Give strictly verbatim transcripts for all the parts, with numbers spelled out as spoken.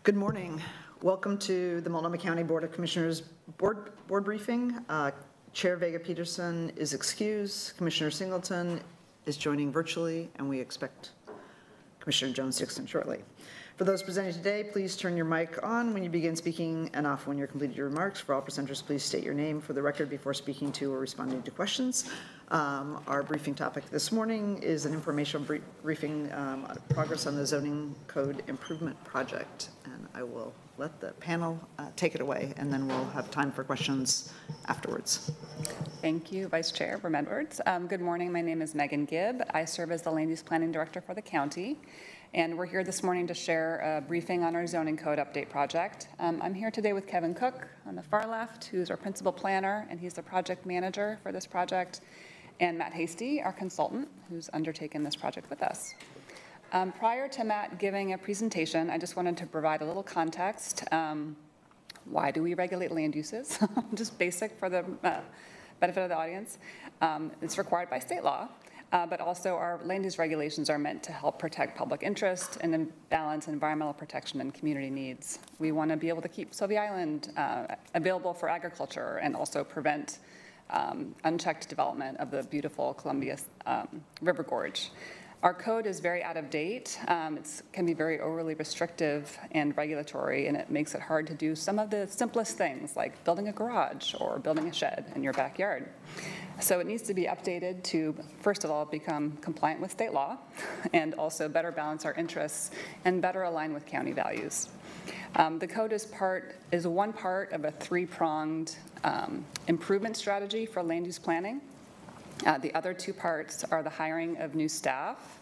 Good morning. Welcome to the Multnomah County Board of Commissioners board, board briefing. Uh, Chair Vega Peterson is excused. Commissioner Singleton is joining virtually, and we expect Commissioner Jones-Dixon shortly. For those presenting today, please turn your mic on when you begin speaking and off when you're completed your remarks. For all presenters, please state your name for the record before speaking to or responding to questions. Um, our briefing topic this morning is an informational brief briefing um, on progress on the zoning code improvement project. And I will let the panel uh, take it away, and then we'll have time for questions afterwards. Thank you, Vice Chair Verm Edwards. Um, good morning. My name is Megan Gibb. I serve as the Land Use Planning Director for the county. And we're here this morning to share a briefing on our zoning code update project. Um, I'm here today with Kevin Cook on the far left, who's our principal planner, and he's the project manager for this project, and Matt Hasty, our consultant, who's undertaken this project with us. Um, prior to Matt giving a presentation, I just wanted to provide a little context. Um, why do we regulate land uses? Just basic for the uh, benefit of the audience. Um, it's required by state law. Uh, but also our land use regulations are meant to help protect public interest and then balance environmental protection and community needs. We want to be able to keep Sylvia Island uh, available for agriculture and also prevent um, unchecked development of the beautiful Columbia um, River Gorge. Our code is very out of date. Um, it can be very overly restrictive and regulatory, and it makes it hard to do some of the simplest things like building a garage or building a shed in your backyard. So it needs to be updated to, first of all, become compliant with state law and also better balance our interests and better align with county values. Um, the code is part is one part of a three-pronged um, improvement strategy for land use planning. Uh, the other two parts are the hiring of new staff.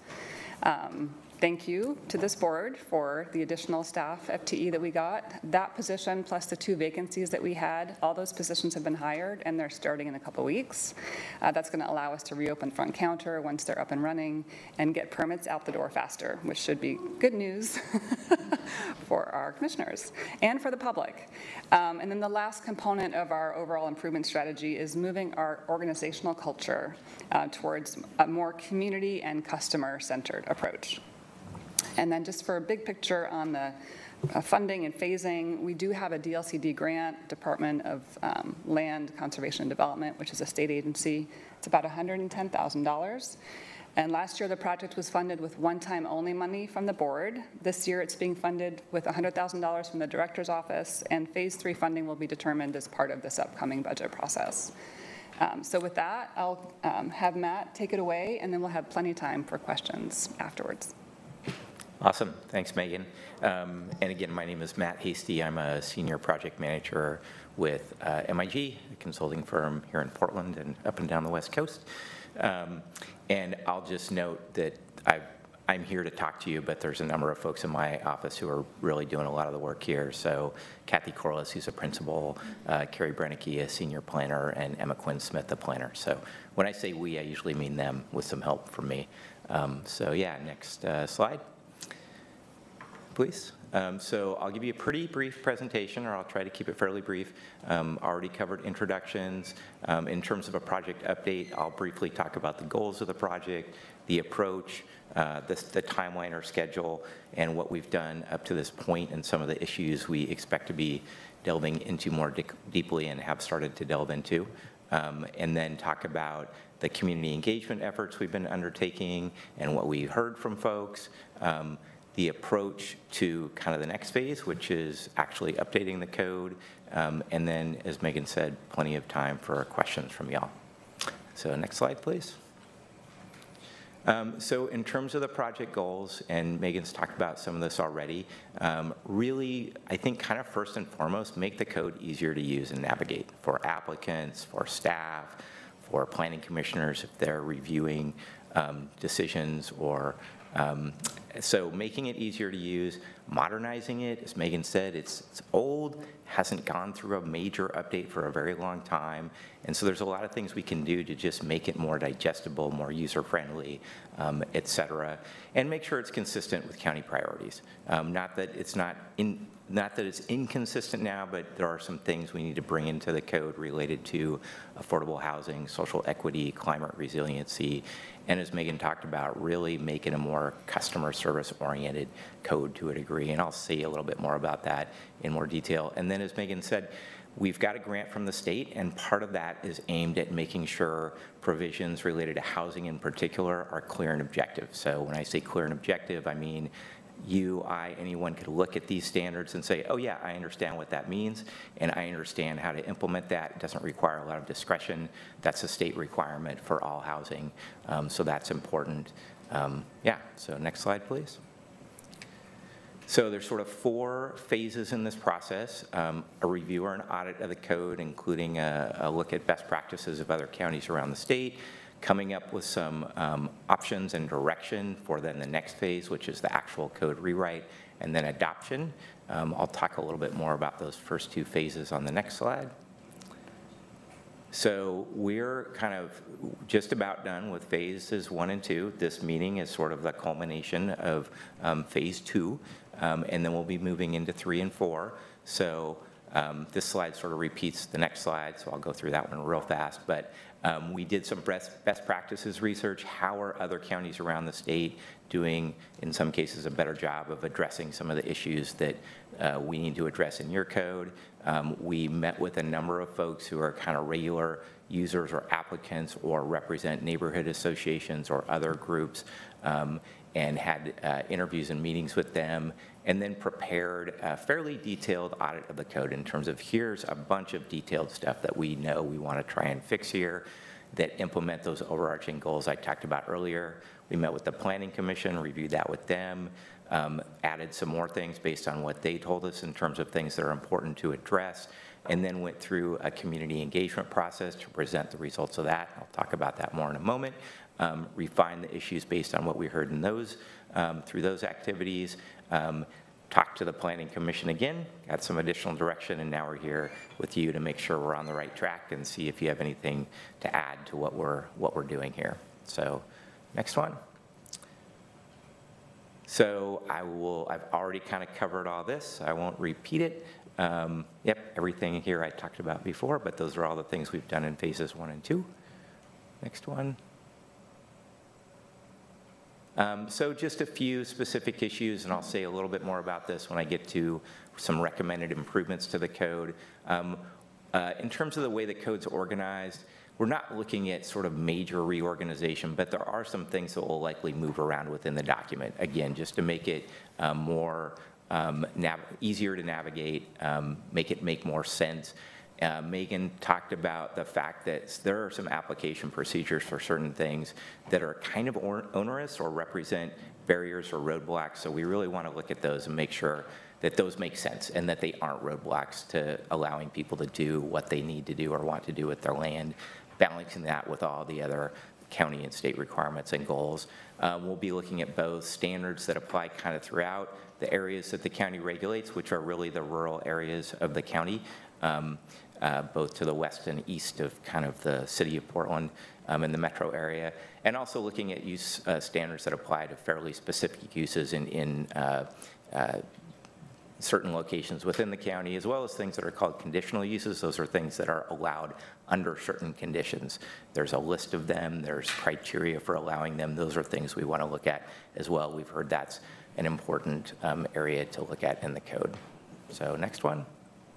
Um, thank you to this board for the additional staff F T E that we got. That position plus the two vacancies that we had, all those positions have been hired and they're starting in a couple weeks. Uh, that's going to allow us to reopen front counter once they're up and running and get permits out the door faster, which should be good news for our commissioners and for the public. Um, and then the last component of our overall improvement strategy is moving our organizational culture uh, towards a more community and customer-centered approach. And then just for a big picture on the uh, funding and phasing, we do have a D L C D grant, Department of um, Land Conservation and Development, which is a state agency. It's about one hundred ten thousand dollars. And last year, the project was funded with one-time only money from the board. This year, it's being funded with one hundred thousand dollars from the director's office, and phase three funding will be determined as part of this upcoming budget process. Um, so with that, I'll um, have Matt take it away, and then we'll have plenty of time for questions afterwards. Awesome. Thanks, Megan. Um, and again, my name is Matt Hasty. I'm a senior project manager with uh, M I G, a consulting firm here in Portland and up and down the West Coast. Um, and I'll just note that I've, I'm here to talk to you, but there's a number of folks in my office who are really doing a lot of the work here. So Kathy Corliss, who's a principal, uh, Carrie Brennicky, a senior planner, and Emma Quinn Smith, the planner. So when I say we, I usually mean them with some help from me. Um, so yeah, next uh, slide, please. Um, so I'll give you a pretty brief presentation, or I'll try to keep it fairly brief. Um, already covered introductions. Um, in terms of a project update, I'll briefly talk about the goals of the project, the approach, uh, the, the timeline or schedule, and what we've done up to this point and some of the issues we expect to be delving into more deeply and have started to delve into. Um, and then talk about the community engagement efforts we've been undertaking and what we heard from folks. Um, the approach to kind of the next phase, which is actually updating the code, um, and then, as Megan said, plenty of time for questions from y'all. So next slide, please. Um, so in terms of the project goals, and Megan's talked about some of this already, um, really, I think kind of first and foremost, make the code easier to use and navigate for applicants, for staff, for planning commissioners if they're reviewing um, decisions or Um, so making it easier to use, modernizing it, as Megan said, it's, it's old, hasn't gone through a major update for a very long time, and so there's a lot of things we can do to just make it more digestible, more user-friendly, um, et cetera, and make sure it's consistent with county priorities. Um, not that it's not in, not that it's inconsistent now, but there are some things we need to bring into the code related to affordable housing, social equity, climate resiliency, and as Megan talked about, really make it a more customer service-oriented code to a degree, and I'll say a little bit more about that in more detail. And then, as Megan said, we've got a grant from the state, and part of that is aimed at making sure provisions related to housing in particular are clear and objective. So when I say clear and objective, I mean you, I, anyone could look at these standards and say, oh yeah, I understand what that means, and I understand how to implement that. It doesn't require a lot of discretion. That's a state requirement for all housing, um, so that's important. Um, yeah, so next slide, please. So there's sort of four phases in this process: um, a review or an audit of the code, including a, a look at best practices of other counties around the state, coming up with some um, options and direction for then the next phase, which is the actual code rewrite, and then adoption. Um, I'll talk a little bit more about those first two phases on the next slide. So we're kind of just about done with phases one and two. This meeting is sort of the culmination of um, phase two, um, and then we'll be moving into three and four. So um, this slide sort of repeats the next slide, so I'll go through that one real fast. But um, we did some best, best practices research. How are other counties around the state doing, in some cases, a better job of addressing some of the issues that uh, we need to address in your code? Um, we met with a number of folks who are kind of regular users or applicants or represent neighborhood associations or other groups, um, and had uh, interviews and meetings with them, and then prepared a fairly detailed audit of the code in terms of here's a bunch of detailed stuff that we know we want to try and fix here that implement those overarching goals I talked about earlier. We met with the Planning Commission, reviewed that with them, um, added some more things based on what they told us in terms of things that are important to address, and then went through a community engagement process to present the results of that. I'll talk about that more in a moment. Um, refine the issues based on what we heard in those, um, through those activities. Um, talked to the Planning Commission again, got some additional direction, and now we're here with you to make sure we're on the right track and see if you have anything to add to what we're, what we're doing here. So next one. So I will, I've already kind of covered all this. I won't repeat it. Um, yep, everything here I talked about before, but those are all the things we've done in phases one and two. Next one. Um, so just a few specific issues, and I'll say a little bit more about this when I get to some recommended improvements to the code. Um, uh, in terms of the way the code's organized, we're not looking at sort of major reorganization, but there are some things that will likely move around within the document, again, just to make it um, more um, nav easier to navigate, um, make it make more sense. Uh, Megan talked about the fact that there are some application procedures for certain things that are kind of onerous or represent barriers or roadblocks, so we really want to look at those and make sure that those make sense and that they aren't roadblocks to allowing people to do what they need to do or want to do with their land, balancing that with all the other county and state requirements and goals. Um, we'll be looking at both standards that apply kind of throughout the areas that the county regulates, which are really the rural areas of the county, um, uh, both to the west and east of kind of the city of Portland um, and the metro area, and also looking at use uh, standards that apply to fairly specific uses in, in uh, uh, certain locations within the county, as well as things that are called conditional uses. Those are things that are allowed under certain conditions. There's a list of them, there's criteria for allowing them. Those are things we want to look at as well. We've heard that's an important um, area to look at in the code. So next one.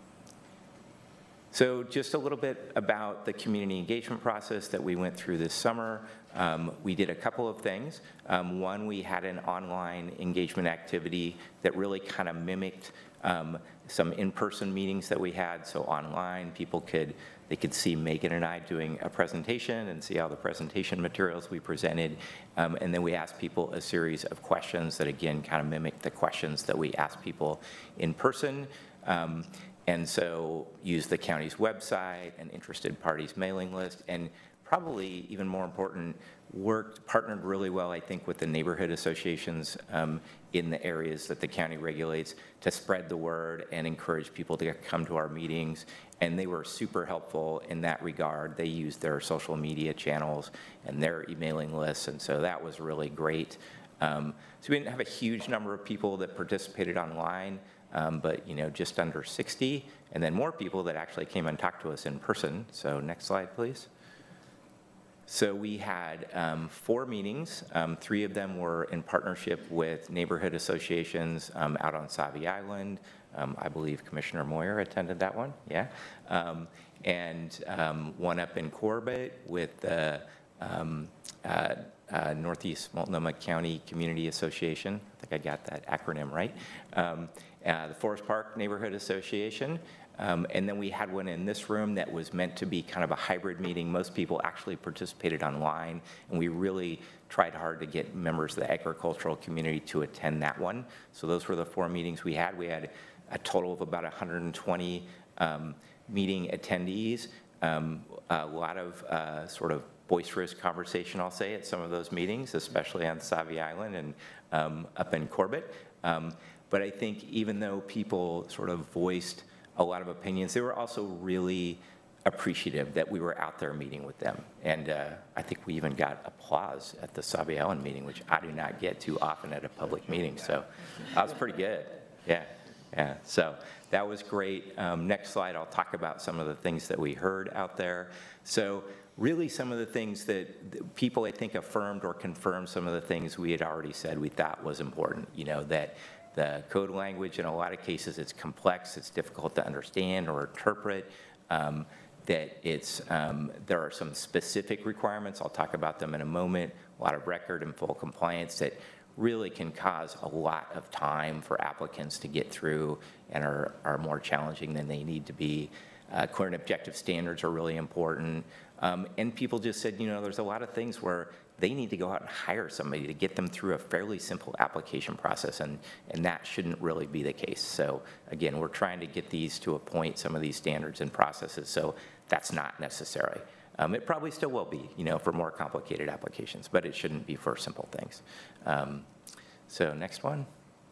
So just a little bit about the community engagement process that we went through this summer. Um, we did a couple of things. Um, one, we had an online engagement activity that really kind of mimicked um, some in-person meetings that we had. So online, people could, they could see Megan and I doing a presentation and see all the presentation materials we presented. Um, and then we asked people a series of questions that, again, kind of mimicked the questions that we asked people in person. Um, And so use the county's website and interested parties mailing list, and probably even more important, worked, partnered really well, I think, with the neighborhood associations um, in the areas that the county regulates to spread the word and encourage people to come to our meetings. And they were super helpful in that regard. They used their social media channels and their emailing lists, and so that was really great. Um, so we didn't have a huge number of people that participated online, Um, but you know, just under sixty, and then more people that actually came and talked to us in person. So next slide, please. So we had um, four meetings. Um, three of them were in partnership with neighborhood associations um, out on Sauvie Island. Um, I believe Commissioner Moyer attended that one, yeah. Um, and um, one up in Corbett with the um, uh, uh, Northeast Multnomah County Community Association. I think I got that acronym right. Um, uh, the Forest Park Neighborhood Association. Um, and then we had one in this room that was meant to be kind of a hybrid meeting. Most people actually participated online, and we really tried hard to get members of the agricultural community to attend that one. So those were the four meetings we had. We had a total of about one hundred twenty um, meeting attendees, um, a lot of uh, sort of boisterous conversation, I'll say, at some of those meetings, especially on Sauvie Island and um, up in Corbett. Um, but I think even though people sort of voiced a lot of opinions, they were also really appreciative that we were out there meeting with them. And uh, I think we even got applause at the Sauvie Island meeting, which I do not get too often at a public meeting. So that was pretty good. Yeah, yeah. So that was great. Um, next slide, I'll talk about some of the things that we heard out there. So really some of the things that people, I think, affirmed or confirmed some of the things we had already said we thought was important, you know, that the code language, in a lot of cases, it's complex, it's difficult to understand or interpret, um, that it's, um, there are some specific requirements, I'll talk about them in a moment, a lot of record and full compliance that really can cause a lot of time for applicants to get through and are, are more challenging than they need to be. Uh, clear and objective standards are really important. Um, and people just said, you know, there's a lot of things where they need to go out and hire somebody to get them through a fairly simple application process, and, and that shouldn't really be the case. So again, we're trying to get these to a point, some of these standards and processes, so that's not necessary. Um, it probably still will be, you know, for more complicated applications, but it shouldn't be for simple things. Um, so next one.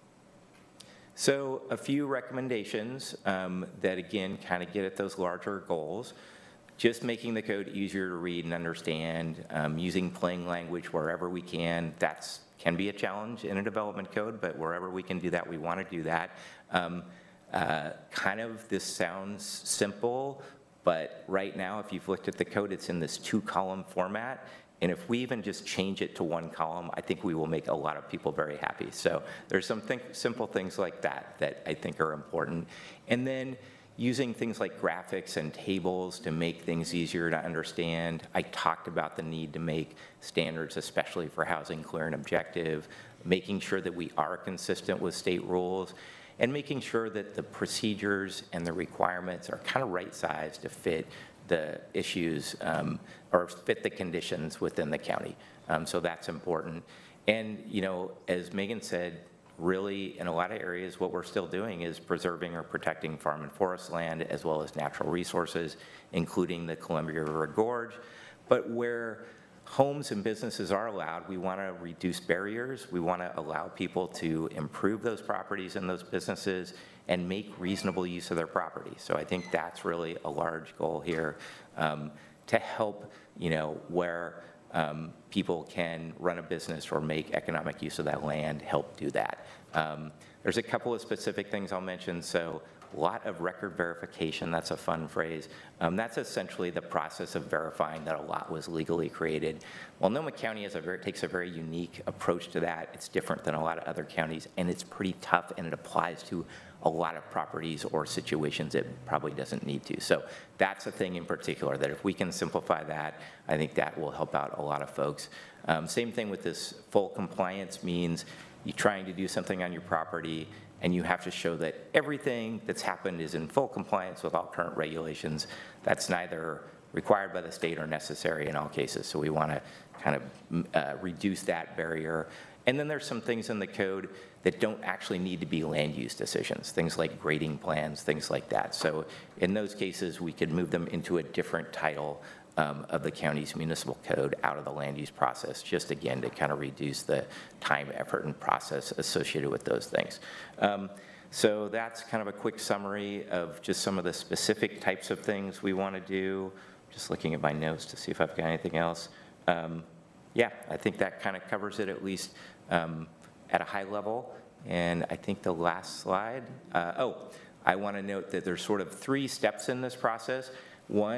So a few recommendations um, that, again, kind of get at those larger goals. Just making the code easier to read and understand, um, using plain language wherever we can. That's can be a challenge in a development code, but wherever we can do that, we want to do that. Um, uh, kind of, this sounds simple, but right now, if you've looked at the code, it's in this two-column format. And if we even just change it to one column, I think we will make a lot of people very happy. So there's some think, simple things like that that I think are important. And then using things like graphics and tables to make things easier to understand. I talked about the need to make standards, especially for housing, clear and objective, making sure that we are consistent with state rules, and making sure that the procedures and the requirements are kind of right-sized to fit the issues um, or fit the conditions within the county. Um, so that's important. And, you know, as Megan said, really, in a lot of areas, what we're still doing is preserving or protecting farm and forest land as well as natural resources, including the Columbia River Gorge. But where homes and businesses are allowed, we want to reduce barriers. We want to allow people to improve those properties and those businesses and make reasonable use of their property. So I think that's really a large goal here, um, to help, you know, where Um, people can run a business or make economic use of that land, help do that. Um, there's a couple of specific things I'll mention. So a lot of record verification, that's a fun phrase. Um, that's essentially the process of verifying that a lot was legally created. Multnomah County has a very, takes a very unique approach to that. It's different than a lot of other counties, and it's pretty tough, and it applies to a lot of properties or situations it probably doesn't need to. So that's a thing in particular, that if we can simplify that, I think that will help out a lot of folks. Um, same thing with this full compliance means you're trying to do something on your property and you have to show that everything that's happened is in full compliance with all current regulations. That's neither required by the state or necessary in all cases. So we want to kind of uh, reduce that barrier. And then there's some things in the code that don't actually need to be land use decisions, things like grading plans, things like that. So in those cases, we could move them into a different title um, of the county's municipal code out of the land use process, just again to kind of reduce the time, effort, and process associated with those things. Um, so that's kind of a quick summary of just some of the specific types of things we want to do. Just looking at my notes to see if I've got anything else. Um, yeah, I think that kind of covers it, at least um, at a high level. And I think the last slide, uh, oh, I want to note that there's sort of three steps in this process. One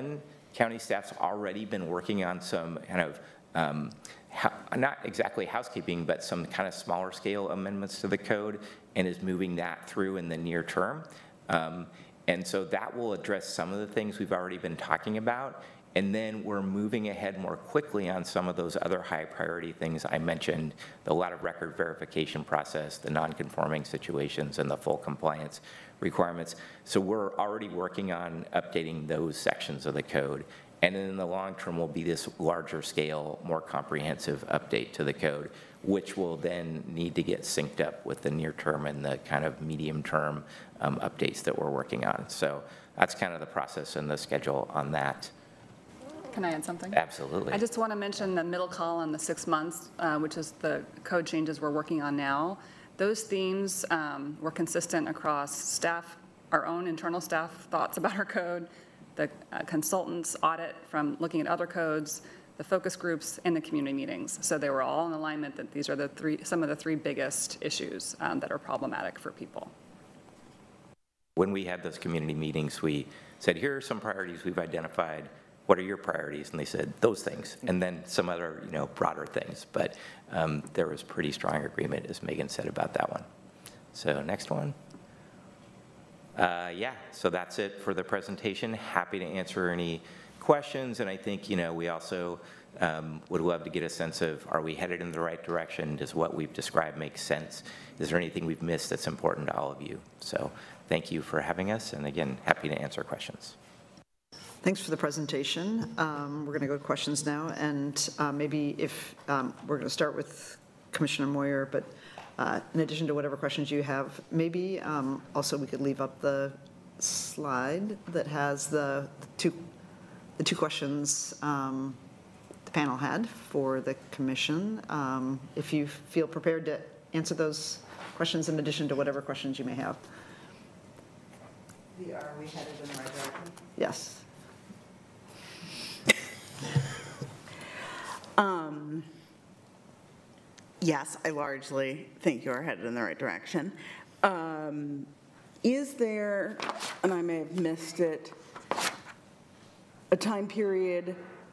county staff's already been working on some kind of, um, ho- not exactly housekeeping, but some kind of smaller scale amendments to the code, and is moving that through in the near term. Um, and so that will address some of the things we've already been talking about. And then we're moving ahead more quickly on some of those other high priority things I mentioned, the lot of record verification process, the non-conforming situations, and the full compliance requirements. So we're already working on updating those sections of the code. And then in the long term will be this larger scale, more comprehensive update to the code, which will then need to get synced up with the near term and the kind of medium term um, updates that we're working on. So that's kind of the process and the schedule on that. Can I add something? Absolutely. I just want to mention the middle column, the six months, uh, which is the code changes we're working on now. Those themes um, were consistent across staff, our own internal staff thoughts about our code, the uh, consultants' audit from looking at other codes, the focus groups, and the community meetings. So they were all in alignment that these are the three, some of the three biggest issues um, that are problematic for people. When we had those community meetings, we said, here are some priorities we've identified. What are your priorities? And they said, those things, and then some other, you know, broader things. But um, there was pretty strong agreement, as Megan said, about that one. So next one. Uh, yeah, so that's it for the presentation. Happy to answer any questions. And I think, you know, we also um, would love to get a sense of, are we headed in the right direction? Does what we've described make sense? Is there anything we've missed that's important to all of you? So thank you for having us. And again, happy to answer questions. Thanks for the presentation. Um, We're going to go to questions now, and uh, maybe if, um, we're going to start with Commissioner Moyer, but uh, in addition to whatever questions you have, maybe um, also we could leave up the slide that has the two, the two questions um, the panel had for the commission. Um, If you feel prepared to answer those questions in addition to whatever questions you may have. Are we headed in the right direction? Yes. Um, yes, I largely think you are headed in the right direction. Um, is there, and I may have missed it, a time period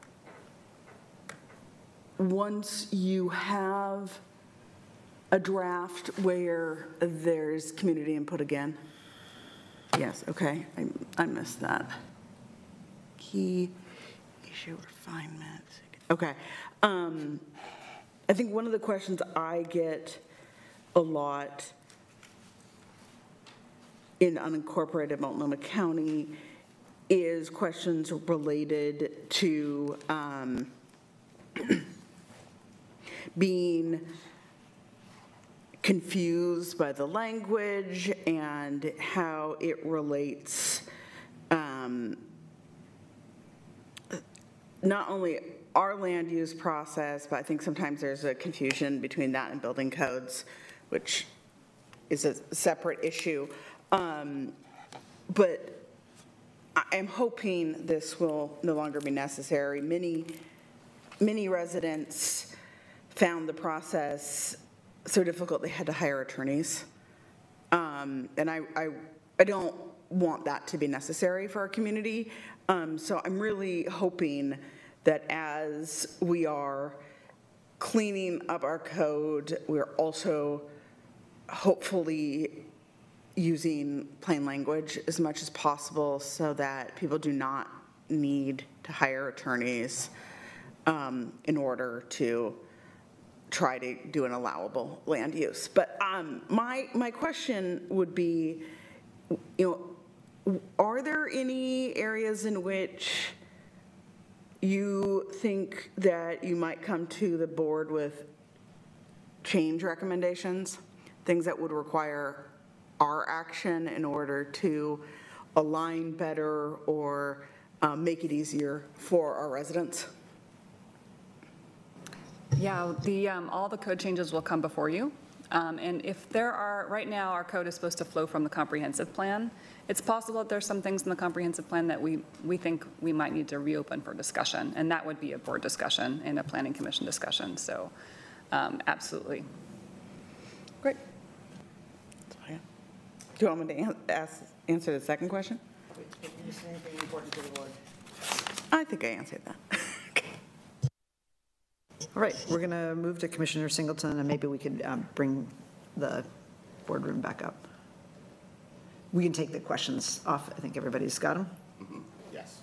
once you have a draft where there's community input again? Yes, okay, I, I missed that. Key issue refinement. Okay. Um, I think one of the questions I get a lot in unincorporated Multnomah County is questions related to um, being confused by the language and how it relates um, not only our land use process, but I think sometimes there's a confusion between that and building codes, which is a separate issue. Um, but I'm hoping this will no longer be necessary. Many, many residents found the process so difficult they had to hire attorneys. Um, and I, I, I don't want that to be necessary for our community. Um, so I'm really hoping that as we are cleaning up our code, we're also hopefully using plain language as much as possible so that people do not need to hire attorneys um, in order to try to do an allowable land use. But um, my, my question would be, you know, are there any areas in which you think that you might come to the board with change recommendations, things that would require our action in order to align better or um, make it easier for our residents? Yeah, the, um, all the code changes will come before you. Um, and if there are, right now our code is supposed to flow from the comprehensive plan. It's possible that there's some things in the comprehensive plan that we, we think we might need to reopen for discussion, and that would be a board discussion and a planning commission discussion, so um, absolutely. Great. Do you want me to ask, answer the second question? Is there anything important to the board? I think I answered that. All right, we're going to move to Commissioner Singleton, and maybe we could um, bring the boardroom back up. We can take the questions off. I think everybody's got them. Mm-hmm. Yes.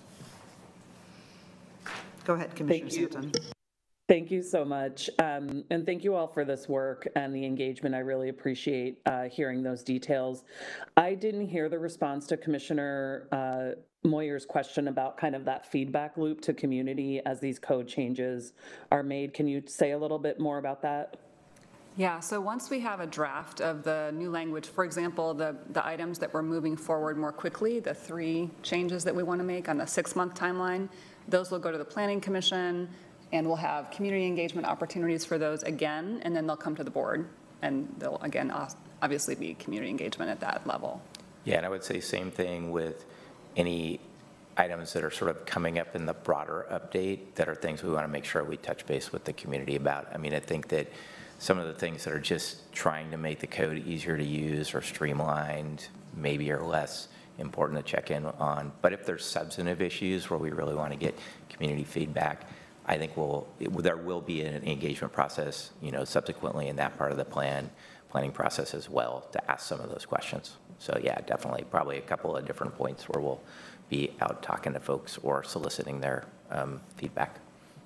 Go ahead, Commissioner Thank you. Singleton. Thank you so much. Um, and thank you all for this work and the engagement. I really appreciate uh, hearing those details. I didn't hear the response to Commissioner uh, Moyer's question about kind of that feedback loop to community as these code changes are made. Can you say a little bit more about that? Yeah, so once we have a draft of the new language, for example, the, the items that we're moving forward more quickly, the three changes that we want to make on the six-month timeline, those will go to the Planning Commission, and we'll have community engagement opportunities for those again, and then they'll come to the board, and there'll, again, obviously be community engagement at that level. Yeah, and I would say same thing with any items that are sort of coming up in the broader update that are things we want to make sure we touch base with the community about. I mean, I think that some of the things that are just trying to make the code easier to use or streamlined maybe are less important to check in on. But if there's substantive issues where we really want to get community feedback, I think we'll, it, there will be an engagement process, you know, subsequently in that part of the plan, planning process as well to ask some of those questions. So yeah, definitely probably a couple of different points where we'll be out talking to folks or soliciting their um, feedback.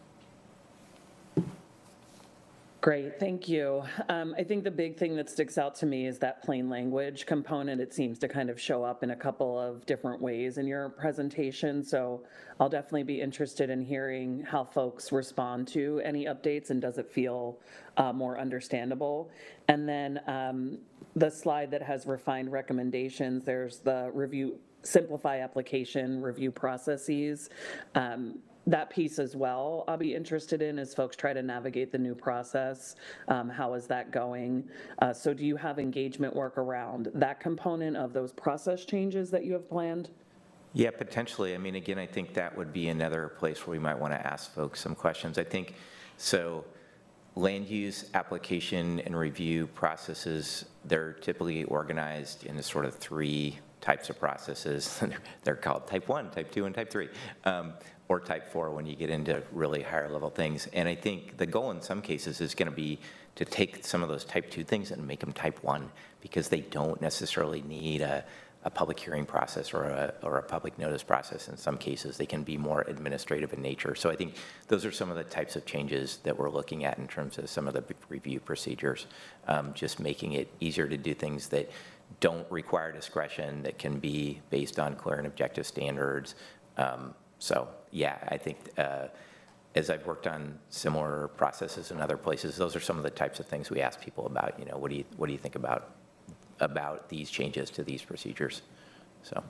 Great, thank you. Um, I think the big thing that sticks out to me is that plain language component. It seems to kind of show up in a couple of different ways in your presentation. So I'll definitely be interested in hearing how folks respond to any updates and does it feel uh, more understandable. And then um, the slide that has refined recommendations, there's the review, simplify application review processes. Um, That piece as well, I'll be interested in as folks try to navigate the new process. Um, how is that going? Uh, so do you have engagement work around that component of those process changes that you have planned? Yeah, potentially. I mean, again, I think that would be another place where we might want to ask folks some questions. I think, so land use application and review processes, they're typically organized into sort of three types of processes. They're called type one, type two, and type three. Um, or type four when you get into really higher level things. And I think the goal in some cases is going to be to take some of those type two things and make them type one, because they don't necessarily need a, a public hearing process or a, or a public notice process. In some cases, they can be more administrative in nature. So I think those are some of the types of changes that we're looking at in terms of some of the review procedures, um, just making it easier to do things that don't require discretion, that can be based on clear and objective standards. Um, So yeah, I think uh, as I've worked on similar processes in other places, those are some of the types of things we ask people about. You know, what do you what do you think about about these changes to these procedures? So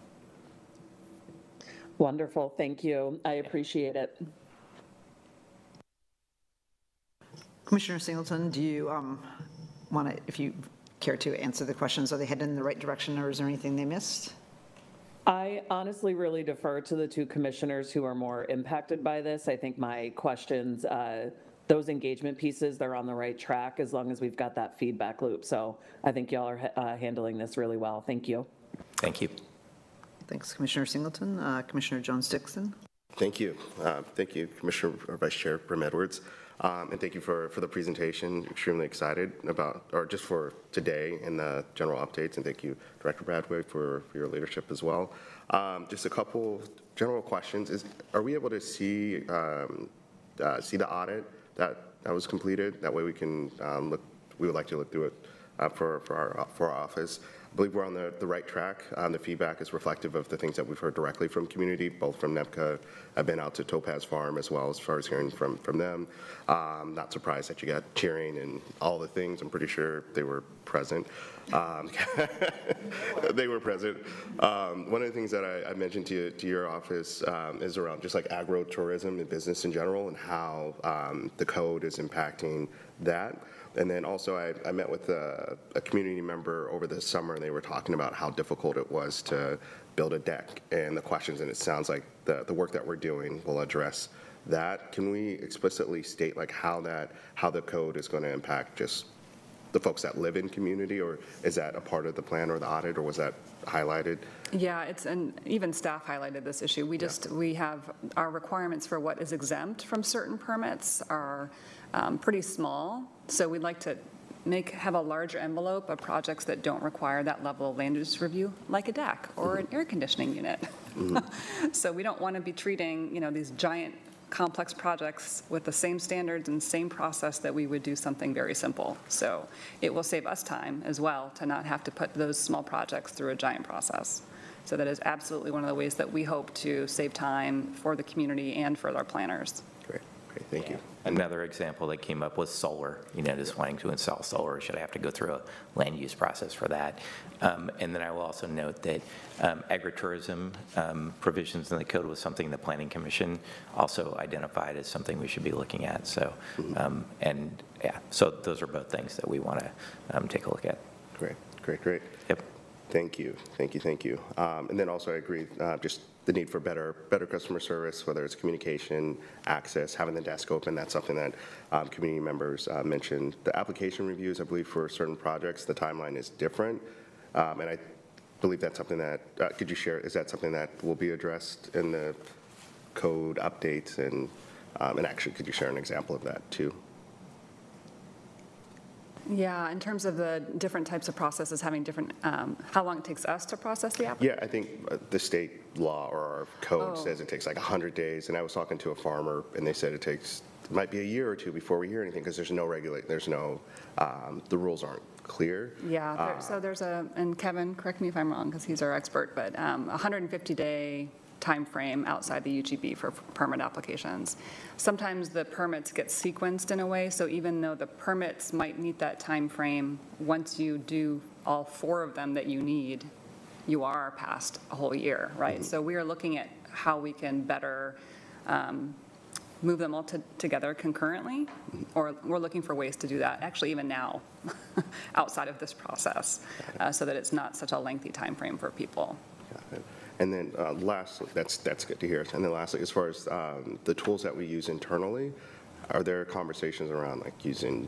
wonderful, thank you. I appreciate it. Commissioner Singleton, do you um, want to, if you care to answer the questions, are they headed in the right direction, or is there anything they missed? I honestly really defer to the two commissioners who are more impacted by this. I think my questions, uh, those engagement pieces, they're on the right track as long as we've got that feedback loop. So I think y'all are uh, handling this really well. Thank you. thank you. Thanks, Commissioner Singleton. Uh, Commissioner Jones-Dixon. Thank you. Uh, thank you, Commissioner or Vice Chair Brim Edwards. Um, and thank you for, for the presentation. Extremely excited about, or just for today and the general updates. And thank you, Director Bradway, for, for your leadership as well. Um, just a couple general questions. Is, are we able to see, um, uh, see the audit that, that was completed? That way we can um, look, we would like to look through it uh, for, for, our, for our office. I believe we're on the, the right track. Um, the feedback is reflective of the things that we've heard directly from community, both from NEPCA. I've been out to Topaz Farm as well, as far as hearing from, from them. Um, not surprised that you got cheering and all the things. I'm pretty sure they were present. Um, they were present. Um, one of the things that I, I mentioned to, to your office um, is around just like agro-tourism and business in general, and how um, the code is impacting that. And then also I, I met with a, a community member over the summer, and they were talking about how difficult it was to build a deck and the questions, and it sounds like the, the work that we're doing will address that. Can we explicitly state like how that, how the code is going to impact just the folks that live in community, or is that a part of the plan or the audit, or was that highlighted. Yeah, it's, and even staff highlighted this issue. We just, we have, our requirements for what is exempt from certain permits are um, pretty small. So we'd like to make, have a larger envelope of projects that don't require that level of land use review, like a deck or an air conditioning unit. So we don't want to be treating, you know, these giant complex projects with the same standards and same process that we would do something very simple. So it will save us time as well to not have to put those small projects through a giant process. So that is absolutely one of the ways that we hope to save time for the community and for our planners. Great, great, thank you. Another example that came up was solar, you know, just wanting to install solar, should I have to go through a land use process for that? Um, and then I will also note that um, agritourism um, provisions in the code was something the Planning Commission also identified as something we should be looking at. So, um, and yeah, so those are both things that we want to um, take a look at. Great, great, great. Yep. Thank you, thank you, thank you. Um, And then also I agree, uh, just the need for better, better customer service, whether it's communication, access, having the desk open, that's something that um, community members uh, mentioned. The application reviews, I believe for certain projects, the timeline is different. Um, And I believe that's something that, uh, could you share, is that something that will be addressed in the code updates? And, um, and actually, could you share an example of that too? Yeah, in terms of the different types of processes having different, um, how long it takes us to process the application? Yeah, I think uh, the state law or our code Oh. says it takes like one hundred days, and I was talking to a farmer, and they said it takes, it might be a year or two before we hear anything, because there's no regulate, there's no, um, the rules aren't clear. Yeah, Uh, there- so there's a, and Kevin, correct me if I'm wrong, because he's our expert, but um, a one hundred fifty day timeframe outside the U G B for permit applications. Sometimes the permits get sequenced in a way, so even though the permits might meet that timeframe, once you do all four of them that you need, you are past a whole year, right? So we are looking at how we can better um, move them all to- together concurrently, or we're looking for ways to do that, actually even now, outside of this process, uh, so that it's not such a lengthy timeframe for people. Got it. And then uh, lastly, that's, that's good to hear. And then lastly, as far as um, the tools that we use internally, are there conversations around like using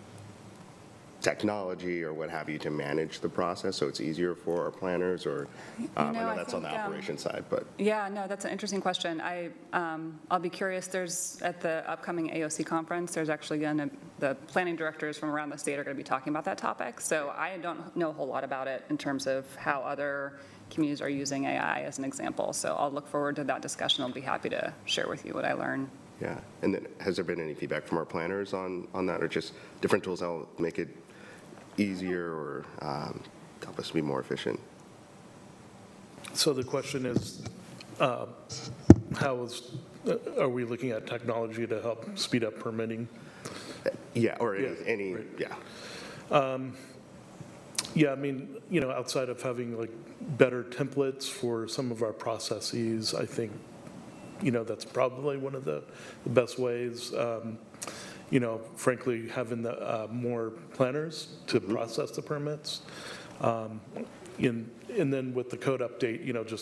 technology or what have you to manage the process so it's easier for our planners, or um, know, I know I that's on the think, um, operation side, but Yeah, no, that's an interesting question. I, um, I'll be curious, there's, at the upcoming A O C conference, there's actually going to, the planning directors from around the state are going to be talking about that topic. So I don't know a whole lot about it in terms of how other communities are using A I as an example. So I'll look forward to that discussion. I'll be happy to share with you what I learn. yeah. And then has there been any feedback from our planners on, on that, or just different tools that will make it easier or um, help us be more efficient? So the question is, uh, how is, uh, are we looking at technology to help speed up permitting? Yeah, or any, Yeah, any right. yeah. Yeah, I mean, you know, outside of having like better templates for some of our processes, I think, you know, that's probably one of the, the best ways. Um, you know, frankly, having the uh, more planners to process the permits. Um, in, and then with the code update, you know, just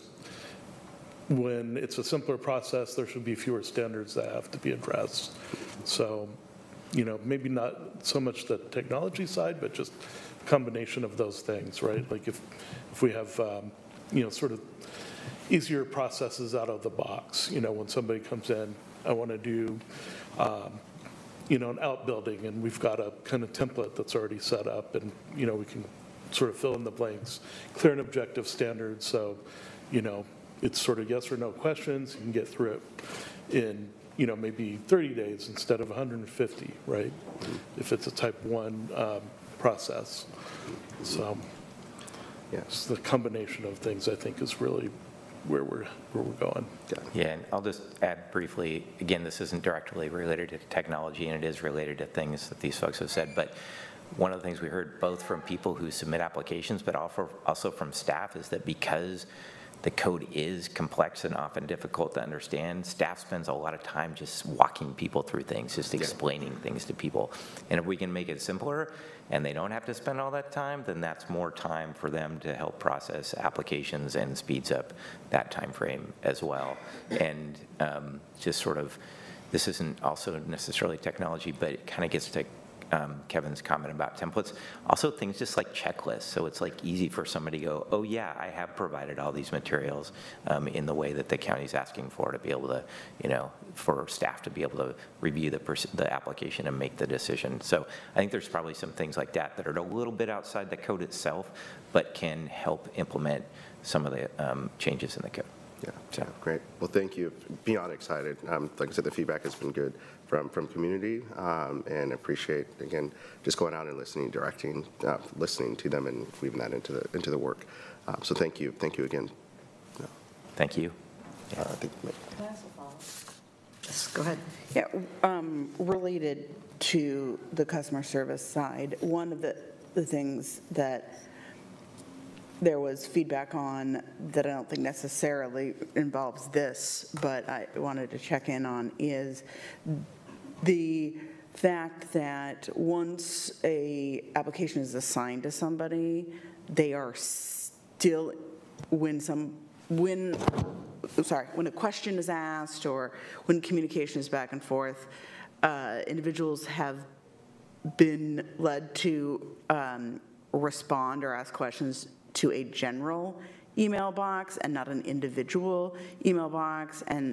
when it's a simpler process, there should be fewer standards that have to be addressed. So, you know, maybe not so much the technology side, but just a combination of those things, right? Like if, if we have, um, you know, sort of easier processes out of the box, you know, when somebody comes in, I want to do, um, you know, an outbuilding, and we've got a kind of template that's already set up, and, you know, we can sort of fill in the blanks, clear and objective standards, so, you know, it's sort of yes or no questions, you can get through it in, you know, maybe thirty days instead of one hundred fifty, right? If it's a type one um, process. So, yes, the combination of things, I think, is really where we're, where we're going. Yeah, and I'll just add briefly, again, this isn't directly related to technology, and it is related to things that these folks have said, but one of the things we heard both from people who submit applications, but also also from staff, is that because the code is complex and often difficult to understand, staff spends a lot of time just walking people through things, just explaining things to people. And if we can make it simpler and they don't have to spend all that time, then that's more time for them to help process applications and speeds up that time frame as well. And um, just sort of, this isn't also necessarily technology, but it kind of gets to um, Kevin's comment about templates. Also things just like checklists, so it's like easy for somebody to go, oh yeah, I have provided all these materials um, in the way that the county's asking for, to be able to, you know, for staff to be able to review the, pers- the application and make the decision. So I think there's probably some things like that that are a little bit outside the code itself, but can help implement some of the um, changes in the code. Yeah, so. yeah, great. Well, thank you. Beyond excited. Um, like I said, the feedback has been good from from community, um, and appreciate again just going out and listening, directing, uh, listening to them, and weaving that into the into the work. Uh, so thank you, thank you again. No. Thank you. Uh, I think. Can I ask a follow-up? Yes, go ahead. Yeah, um, related to the customer service side, one of the, the things that there was feedback on that I don't think necessarily involves this, but I wanted to check in on, is the fact that once a application is assigned to somebody, they are still, when some, when, sorry, when a question is asked or when communication is back and forth, uh, individuals have been led to um, respond or ask questions to a general email box and not an individual email box, and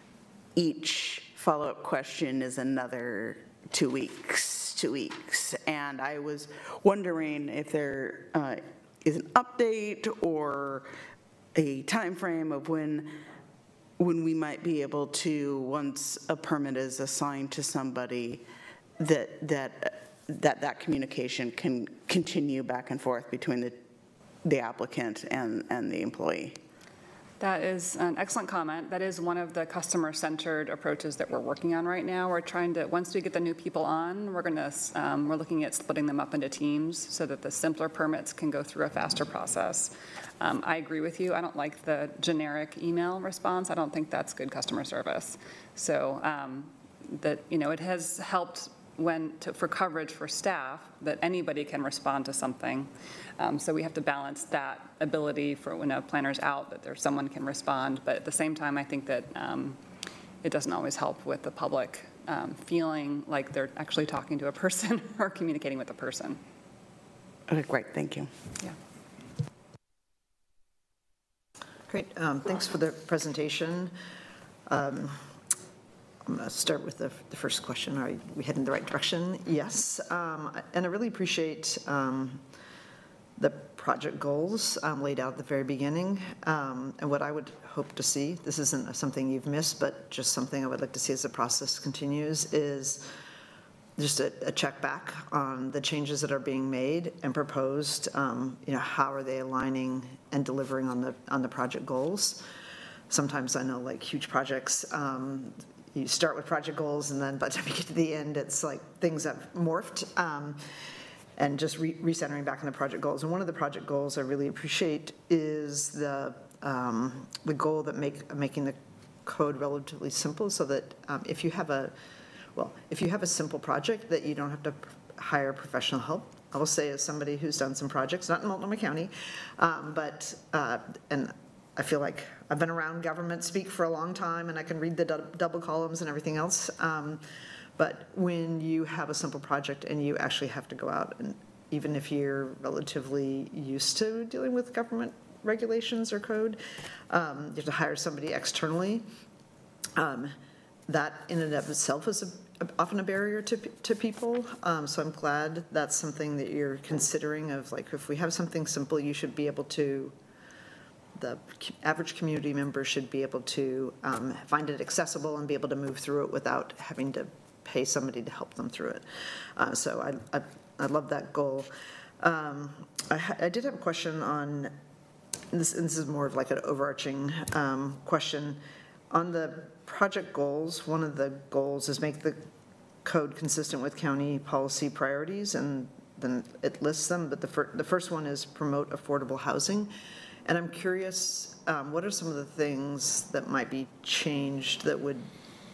each follow-up question is another two weeks, two weeks. And I was wondering if there uh, is an update or a time frame of when when we might be able to, once a permit is assigned to somebody, that that that that communication can continue back and forth between the the applicant and, and the employee. That is an excellent comment. That is one of the customer-centered approaches that we're working on right now. We're trying to, once we get the new people on, we're going to, um, we're looking at splitting them up into teams so that the simpler permits can go through a faster process. Um, I agree with you. I don't like the generic email response. I don't think that's good customer service. So um, that, you know, it has helped when to, for coverage for staff that anybody can respond to something. Um, so we have to balance that ability for when a planner's out, that there's someone can respond. But at the same time, I think that um, it doesn't always help with the public um, feeling like they're actually talking to a person or communicating with a person. Okay, great, thank you. Yeah. Great, um, thanks for the presentation. Um, I'm going to start with the, the first question. Are we heading in the right direction? Yes, um, and I really appreciate um, the project goals um, laid out at the very beginning. Um, and what I would hope to see, this isn't something you've missed, but just something I would like to see as the process continues, is just a, a check back on the changes that are being made and proposed. Um, you know, how are they aligning and delivering on the on the project goals? Sometimes I know, like huge projects, um, you start with project goals, and then by the time you get to the end, it's like things have morphed. Um, and just re- recentering back on the project goals. And one of the project goals I really appreciate is the um, the goal that make making the code relatively simple, so that um, if you have a well, if you have a simple project that you don't have to hire professional help. I will say, as somebody who's done some projects, not in Multnomah County, um, but uh, and I feel like I've been around government speak for a long time, and I can read the du- double columns and everything else. Um, But when you have a simple project and you actually have to go out, and even if you're relatively used to dealing with government regulations or code, um, you have to hire somebody externally. Um, that in and of itself is a, often a barrier to to people. Um, so I'm glad that's something that you're considering. Of like, if we have something simple, you should be able to. The average community member should be able to um, find it accessible and be able to move through it without having to pay somebody to help them through it. Uh, so I, I, I love that goal. Um, I, ha- I did have a question on, and this, and this is more of like an overarching um, question. On the project goals, one of the goals is make the code consistent with county policy priorities, and then it lists them, but the, fir- the first one is promote affordable housing. And I'm curious, um, what are some of the things that might be changed that would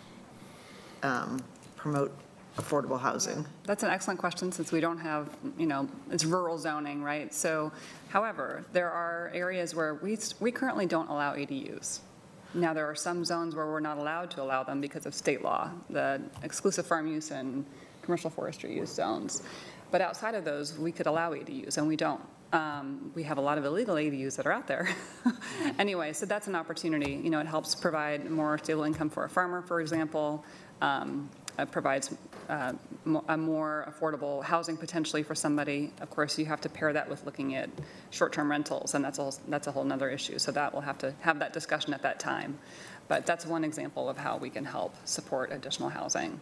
um, promote affordable housing? That's an excellent question, since we don't have, you know, it's rural zoning, right? So, however, there are areas where we, we currently don't allow A D Us. Now, there are some zones where we're not allowed to allow them because of state law. The exclusive farm use and commercial forestry use zones. But outside of those, we could allow A D Us, and we don't. Um, we have a lot of illegal A D Us that are out there. Anyway, so that's an opportunity. You know, it helps provide more stable income for a farmer, for example. Um, it provides uh, mo- a more affordable housing potentially for somebody. Of course, you have to pair that with looking at short-term rentals, and that's a, that's a whole nother issue. So that we'll have to have that discussion at that time. But that's one example of how we can help support additional housing.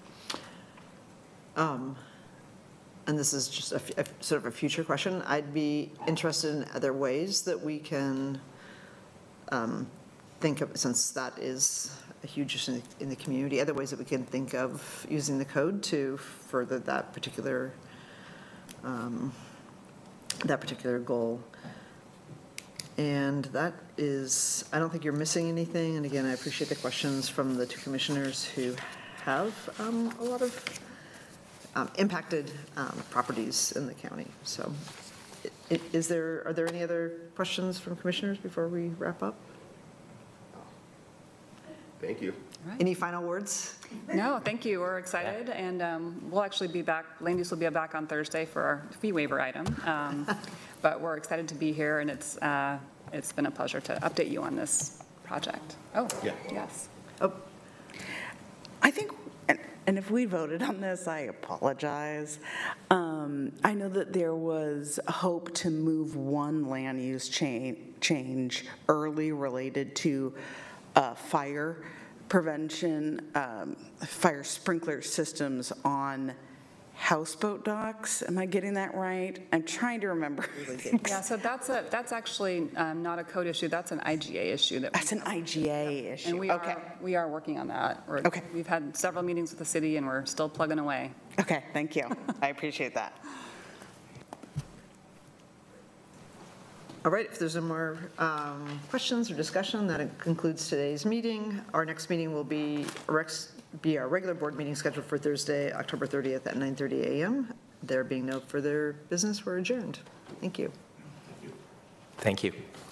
Um, And this is just a, f- a sort of a future question. I'd be interested in other ways that we can um, think of, since that is a huge issue in the, in the community, other ways that we can think of using the code to further that particular, um, that particular goal. And that is, I don't think you're missing anything. And again, I appreciate the questions from the two commissioners who have um, a lot of Um, impacted um, properties in the county. So i- i- is there, are there any other questions from commissioners before we wrap up? Thank you. Any final words? No, thank you. We're excited, and um, we'll actually be back, land use will be back on Thursday for our fee waiver item. Um, But we're excited to be here, and it's, uh, it's been a pleasure to update you on this project. Oh, Yeah. yes. Oh, I think, and- and if we voted on this, I apologize. Um, I know that there was hope to move one land use cha- change early related to uh, fire prevention, um, fire sprinkler systems on houseboat docks. Am I getting that right? I'm trying to remember. Yeah, so that's a, that's actually um, not a code issue, that's an I G A issue. that we- That's an I G A issue. And we Okay. are, we are working on that. We're- Okay. We've had several meetings with the city, and we're still plugging away. Okay, thank you. I appreciate that. all right, if there's no more um, questions or discussion, that concludes today's meeting. Our next meeting will be, rex- be our regular board meeting scheduled for Thursday, October thirtieth at nine thirty a.m. There being no further business, we're adjourned. Thank you. Thank you.